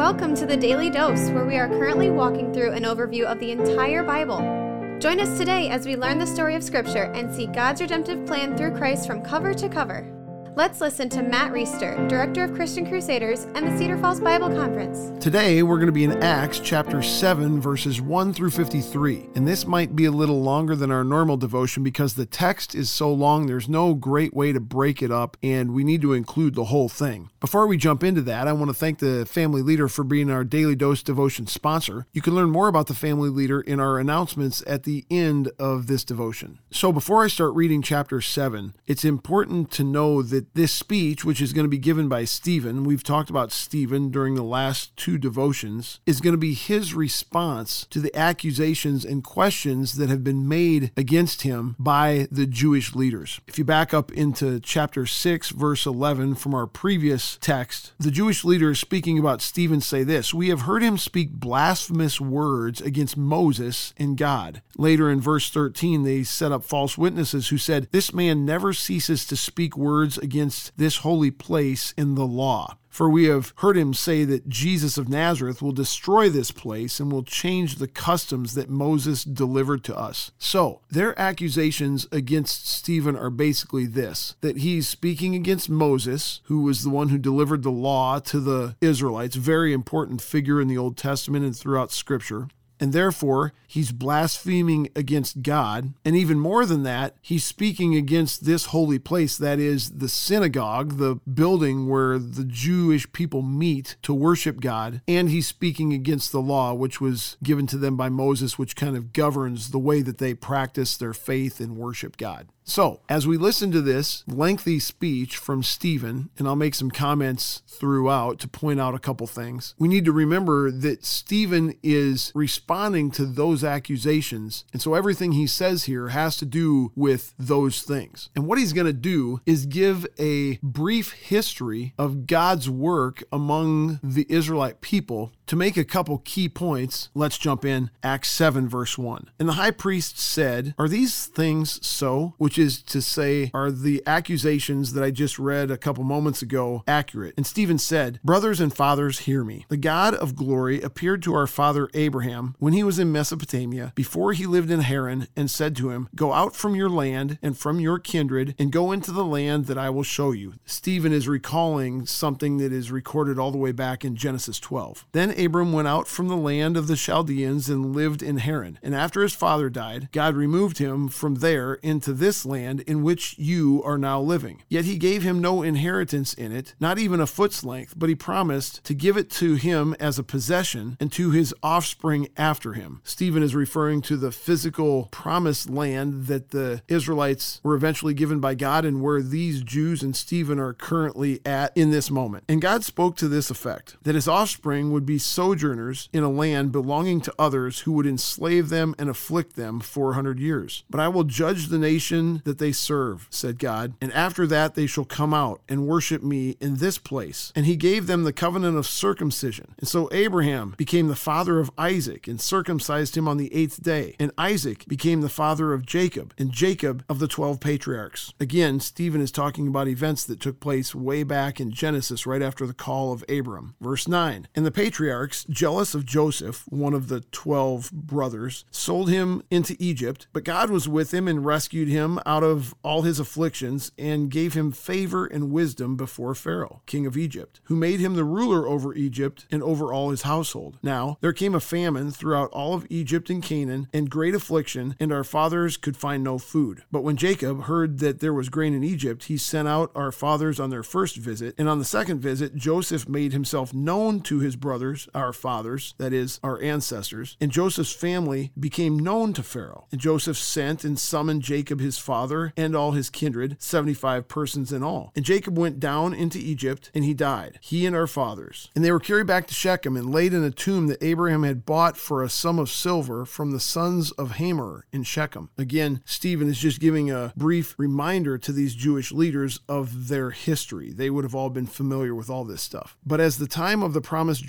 Welcome to the Daily Dose, where we are currently walking through an overview of the entire Bible. Join us today as we learn the story of Scripture and see God's redemptive plan through Christ from cover to cover. Let's listen to Matt Reister, Director of Christian Crusaders and the Cedar Falls Bible Conference. Today, we're going to be in Acts chapter 7, verses 1 through 53. And this might be a little longer than our normal devotion because the text is so long, there's no great way to break it up, and we need to include the whole thing. Before we jump into that, I want to thank the Family Leader for being our Daily Dose devotion sponsor. You can learn more about the Family Leader in our announcements at the end of this devotion. So before I start reading chapter 7, it's important to know that this speech, which is going to be given by Stephen, we've talked about Stephen during the last two devotions, is going to be his response to the accusations and questions that have been made against him by the Jewish leaders. If you back up into chapter 6, verse 11 from our previous text, the Jewish leaders speaking about Stephen say this: "We have heard him speak blasphemous words against Moses and God." Later in verse 13, they set up false witnesses who said, "This man never ceases to speak words against this holy place in the law. For we have heard him say that Jesus of Nazareth will destroy this place and will change the customs that Moses delivered to us." So, their accusations against Stephen are basically this: that he's speaking against Moses, who was the one who delivered the law to the Israelites, very important figure in the Old Testament and throughout Scripture. And therefore, he's blaspheming against God. And even more than that, he's speaking against this holy place, that is the synagogue, the building where the Jewish people meet to worship God. And he's speaking against the law, which was given to them by Moses, which kind of governs the way that they practice their faith and worship God. So, as we listen to this lengthy speech from Stephen, and I'll make some comments throughout to point out a couple things, we need to remember that Stephen is responding to those accusations, and so everything he says here has to do with those things. And what he's going to do is give a brief history of God's work among the Israelite people to make a couple key points. Let's jump in. Acts 7, verse 1. "And the high priest said, 'Are these things so?'" Which is to say, are the accusations that I just read a couple moments ago accurate? And Stephen said, "Brothers and fathers, hear me. The God of glory appeared to our father Abraham when he was in Mesopotamia, before he lived in Haran, and said to him, 'Go out from your land and from your kindred and go into the land that I will show you.'" Stephen is recalling something that is recorded all the way back in Genesis 12. "Then Abram went out from the land of the Chaldeans and lived in Haran. And after his father died, God removed him from there into this land in which you are now living. Yet he gave him no inheritance in it, not even a foot's length, but he promised to give it to him as a possession and to his offspring after him." Stephen is referring to the physical promised land that the Israelites were eventually given by God and where these Jews and Stephen are currently at in this moment. "And God spoke to this effect, that his offspring would be sojourners in a land belonging to others who would enslave them and afflict them 400 years. But I will judge the nation that they serve, said God, and after that they shall come out and worship me in this place. And he gave them the covenant of circumcision. And so Abraham became the father of Isaac and circumcised him on the 8th day. And Isaac became the father of Jacob, and Jacob of the 12 patriarchs." Again, Stephen is talking about events that took place way back in Genesis, right after the call of Abram. Verse 9, "And the patriarchs, jealous of Joseph, one of the 12 brothers, sold him into Egypt, but God was with him and rescued him out of all his afflictions and gave him favor and wisdom before Pharaoh, king of Egypt, who made him the ruler over Egypt and over all his household. Now there came a famine throughout all of Egypt and Canaan, and great affliction, and our fathers could find no food. But when Jacob heard that there was grain in Egypt, he sent out our fathers on their first visit, and on the second visit Joseph made himself known to his brothers, our fathers, that is, our ancestors, and Joseph's family became known to Pharaoh. And Joseph sent and summoned Jacob his father and all his kindred, 75 persons in all. And Jacob went down into Egypt, and he died, he and our fathers. And they were carried back to Shechem and laid in a tomb that Abraham had bought for a sum of silver from the sons of Hamor in Shechem." Again, Stephen is just giving a brief reminder to these Jewish leaders of their history. They would have all been familiar with all this stuff. "But as the time of the promise drew near,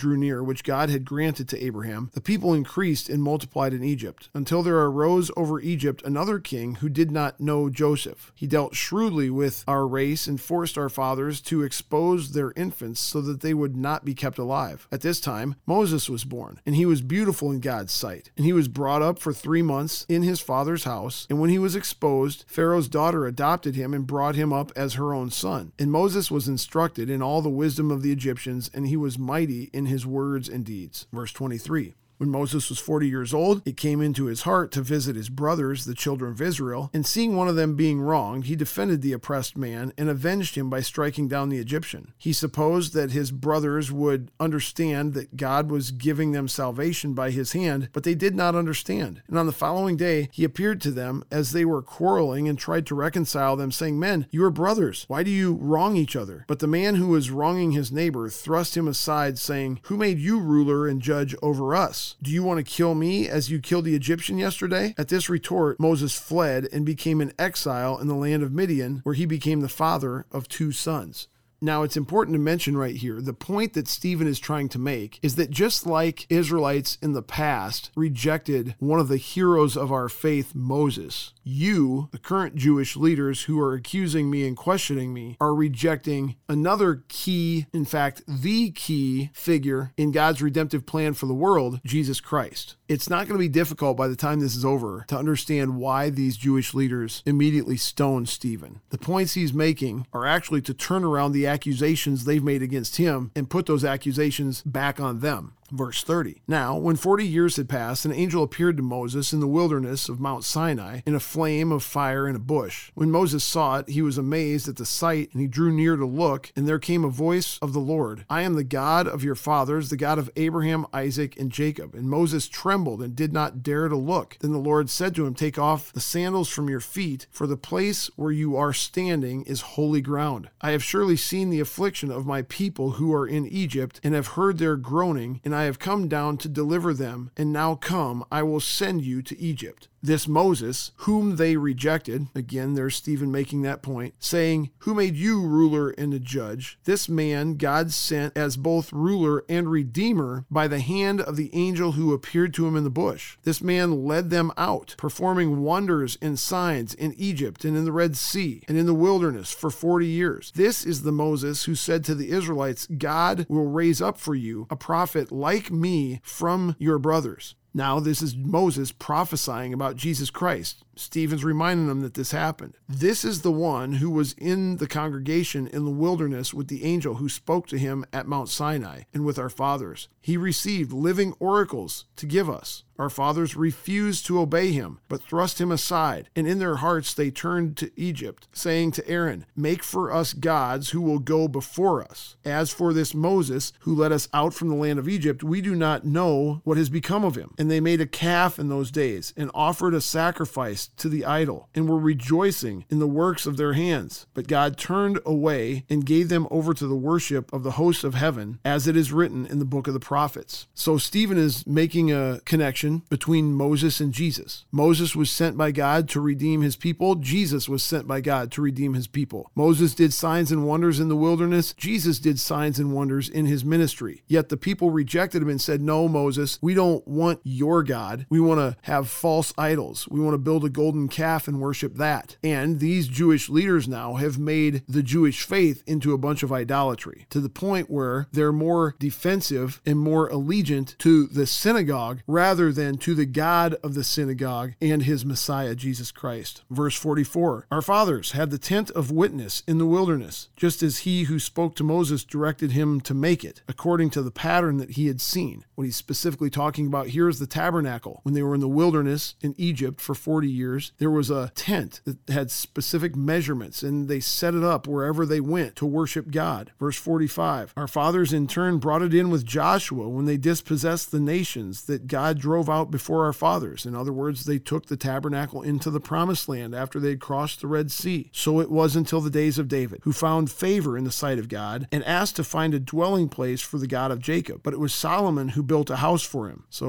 which God had granted to Abraham, the people increased and multiplied in Egypt, until there arose over Egypt another king who did not know Joseph. He dealt shrewdly with our race and forced our fathers to expose their infants so that they would not be kept alive. At this time, Moses was born, and he was beautiful in God's sight. And he was brought up for 3 months in his father's house, and when he was exposed, Pharaoh's daughter adopted him and brought him up as her own son. And Moses was instructed in all the wisdom of the Egyptians, and he was mighty in his words and deeds. Verse 23. When Moses was 40 years old, it came into his heart to visit his brothers, the children of Israel, and seeing one of them being wronged, he defended the oppressed man and avenged him by striking down the Egyptian. He supposed that his brothers would understand that God was giving them salvation by his hand, but they did not understand. And on the following day, he appeared to them as they were quarreling and tried to reconcile them, saying, "Men, you are brothers. Why do you wrong each other?" But the man who was wronging his neighbor thrust him aside, saying, "Who made you ruler and judge over us? Do you want to kill me as you killed the Egyptian yesterday?" At this retort, Moses fled and became an exile in the land of Midian, where he became the father of 2 sons. Now, it's important to mention right here, the point that Stephen is trying to make is that just like Israelites in the past rejected one of the heroes of our faith, Moses, you, the current Jewish leaders who are accusing me and questioning me, are rejecting another key, in fact, the key figure in God's redemptive plan for the world, Jesus Christ. It's not going to be difficult by the time this is over to understand why these Jewish leaders immediately stoned Stephen. The points he's making are actually to turn around the accusations they've made against him and put those accusations back on them. Verse 30. Now, when 40 years had passed, an angel appeared to Moses in the wilderness of Mount Sinai in a flame of fire in a bush. When Moses saw it, he was amazed at the sight, and he drew near to look, and there came a voice of the Lord. "I am the God of your fathers, the God of Abraham, Isaac, and Jacob." And Moses trembled and did not dare to look. Then the Lord said to him, "Take off the sandals from your feet, for the place where you are standing is holy ground. I have surely seen the affliction of my people who are in Egypt, and have heard their groaning, and I have come down to deliver them, and now come, I will send you to Egypt." This Moses, whom they rejected, again, there's Stephen making that point, saying, "Who made you ruler and a judge?" This man God sent as both ruler and redeemer by the hand of the angel who appeared to him in the bush. This man led them out, performing wonders and signs in Egypt and in the Red Sea and in the wilderness for 40 years. This is the Moses who said to the Israelites, "God will raise up for you a prophet like me from your brothers." Now, this is Moses prophesying about Jesus Christ. Stephen's reminding them that this happened. This is the one who was in the congregation in the wilderness with the angel who spoke to him at Mount Sinai and with our fathers. He received living oracles to give us. Our fathers refused to obey him, but thrust him aside, and in their hearts they turned to Egypt, saying to Aaron, "Make for us gods who will go before us. As for this Moses, who led us out from the land of Egypt, we do not know what has become of him." And they made a calf in those days, and offered a sacrifice to the idol, and were rejoicing in the works of their hands. But God turned away and gave them over to the worship of the hosts of heaven, as it is written in the book of the prophets. So Stephen is making a connection between Moses and Jesus. Moses was sent by God to redeem his people. Jesus was sent by God to redeem his people. Moses did signs and wonders in the wilderness. Jesus did signs and wonders in his ministry. Yet the people rejected him and said, "No, Moses, we don't want your God. We want to have false idols. We want to build a golden calf and worship that." And these Jewish leaders now have made the Jewish faith into a bunch of idolatry, to the point where they're more defensive and more allegiant to the synagogue rather than to the God of the synagogue and his Messiah, Jesus Christ. Verse 44, "Our fathers had the tent of witness in the wilderness, just as he who spoke to Moses directed him to make it, according to the pattern that he had seen." What he's specifically talking about here is the tabernacle. When they were in the wilderness in Egypt for 40 years, there was a tent that had specific measurements, and they set it up wherever they went to worship God. Verse 45, "Our fathers in turn brought it in with Joshua when they dispossessed the nations that God drove out before our fathers." In other words, they took the tabernacle into the promised land after they had crossed the Red Sea. "So it was until the days of David, who found favor in the sight of God and asked to find a dwelling place for the God of Jacob. But it was Solomon who built a house for him." So again,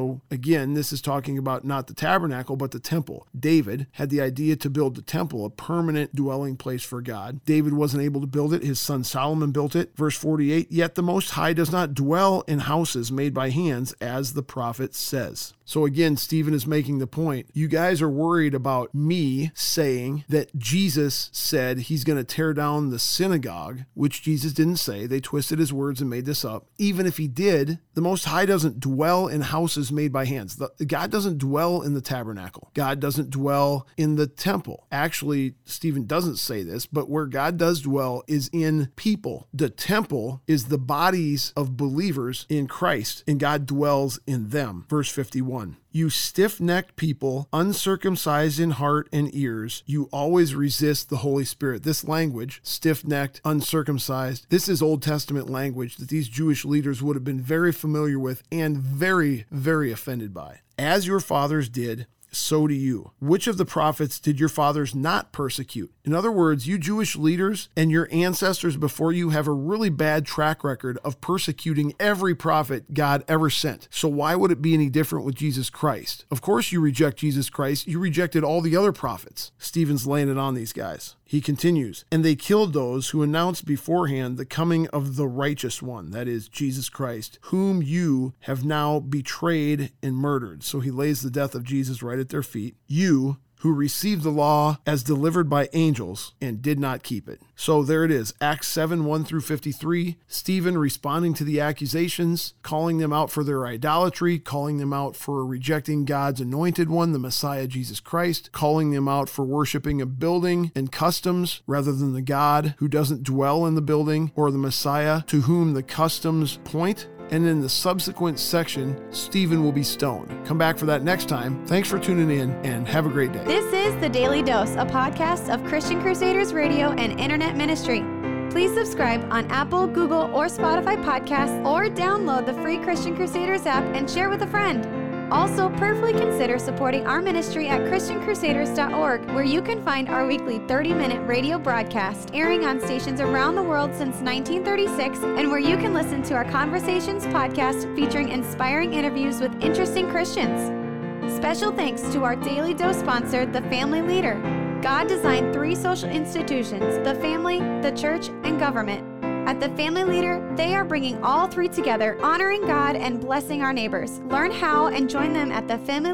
again, this is talking about not the tabernacle, but the temple. David had the idea to build the temple, a permanent dwelling place for God. David wasn't able to build it. His son Solomon built it. Verse 48, yet the Most High does not dwell in houses made by hands, as the prophet says. So again, Stephen is making the point. You guys are worried about me saying that Jesus said he's going to tear down the synagogue, which Jesus didn't say. They twisted his words and made this up. Even if he did, the Most High doesn't dwell in houses made by hands. God doesn't dwell in the tabernacle. God doesn't dwell in the temple. Actually, Stephen doesn't say this, but where God does dwell is in people. The temple is the bodies of believers in Christ, and God dwells in them. Verse 51. You stiff-necked people, uncircumcised in heart and ears, you always resist the Holy Spirit. This language, stiff-necked, uncircumcised, this is Old Testament language that these Jewish leaders would have been very familiar with and very, very offended by. As your fathers did, so do you. Which of the prophets did your fathers not persecute? In other words, you Jewish leaders and your ancestors before you have a really bad track record of persecuting every prophet God ever sent. So why would it be any different with Jesus Christ? Of course you reject Jesus Christ. You rejected all the other prophets. Stephen's laying it on these guys. He continues, and they killed those who announced beforehand the coming of the righteous one, that is, Jesus Christ, whom you have now betrayed and murdered. So he lays the death of Jesus right at their feet. You, who received the law as delivered by angels and did not keep it. So there it is, Acts 7, 1 through 53, Stephen responding to the accusations, calling them out for their idolatry, calling them out for rejecting God's anointed one, the Messiah, Jesus Christ, calling them out for worshiping a building and customs rather than the God who doesn't dwell in the building, or the Messiah to whom the customs point. And in the subsequent section, Stephen will be stoned. Come back for that next time. Thanks for tuning in, and have a great day. This is The Daily Dose, a podcast of Christian Crusaders Radio and Internet Ministry. Please subscribe on Apple, Google, or Spotify podcasts, or download the free Christian Crusaders app and share with a friend. Also, prayerfully consider supporting our ministry at ChristianCrusaders.org, where you can find our weekly 30-minute radio broadcast airing on stations around the world since 1936, and where you can listen to our Conversations podcast featuring inspiring interviews with interesting Christians. Special thanks to our Daily Dose sponsor, The Family Leader. God designed 3 social institutions: the family, the church, and government. At The Family Leader, they are bringing all 3 together, honoring God and blessing our neighbors. Learn how and join them at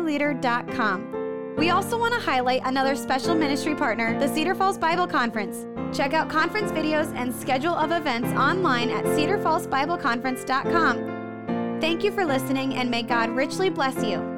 thefamilyleader.com. We also want to highlight another special ministry partner, the Cedar Falls Bible Conference. Check out conference videos and schedule of events online at cedarfallsbibleconference.com. Thank you for listening, and may God richly bless you.